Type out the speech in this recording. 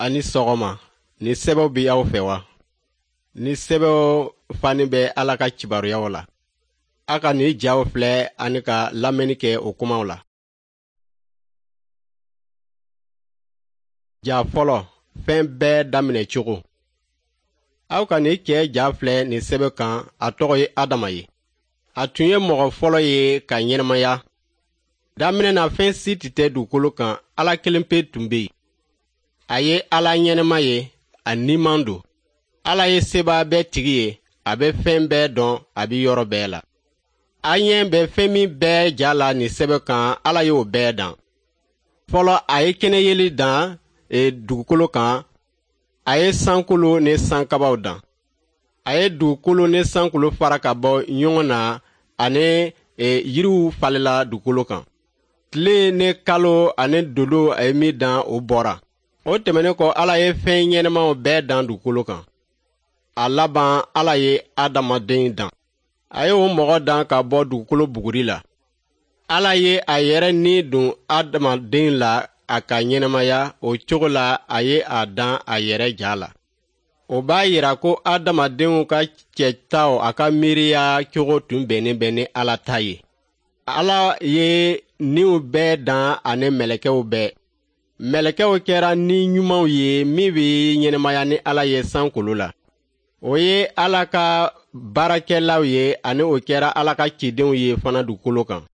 ani sɔgɔma ni sɛbɛw bi aw fɛ wa ni sɛbɛw fani bɛ Ala ka kibaruyaw la a ka ni jaw filɛ ani ka lamɛnni kɛ o kumaw la. Ja fɔlɔ fɛn bɛɛ daminɛ cogo. Aw ka ni cɛ ja filɛ ni sɛbɛ kan a tɔgɔ ye Adama ye. A tun ye mɔgɔ fɔlɔ ye ka ɲɛnamaya. Daminɛ na fɛn si tɛ dugukolo kan, Ala kelen pe tun bɛ yen. A ye Ala ɲɛnama ye, a niman don. Ala ye sebaa bɛɛ tigi ye, a bɛ fɛn bɛɛ dɔn, a bɛ yɔrɔ bɛɛ la. A ɲɛ bɛ fɛn min bɛɛ ja la ni sɛbɛ kan, Ala y'o bɛɛ dan. Fɔlɔ a ye kɛnɛyeli dan dugukolo kan, a ye sankolo ni sankabaw dan. A ye dugukolo ni sankolo fara ka bɔ ɲɔgɔn na ani yiriw falela dugukolo kan. Tile ni kalo ani dodo a ye min dan o bɔra. O tɛmɛnen kɔ Ala ye fɛn ɲɛnɛmaw bɛɛ dan dugukolo kan. A laban Ala ye adamaden dan. A ye o mɔgɔ dan ka bɔ dugukolo buguri la. Ala ye a yɛrɛ ni don adamaden la a ka ɲɛnamaya, o cogo la a ye a dan a yɛrɛ ja la. O b'a yira ko adamadenw ka cɛtaw a ka miiriya cogo tun bɛnnen bɛ ni Ala ta ye. Ala ye niw bɛɛ dan ani mɛlɛkɛw bɛɛ. Mɛlɛkɛw kɛra ni ɲumanw ye min bɛ ɲɛnamaya ni Ala ye sankolo la. O ye Ala ka baarakɛlaw ye ani o kɛra Ala ka cidenw ye fana dugukolo kan.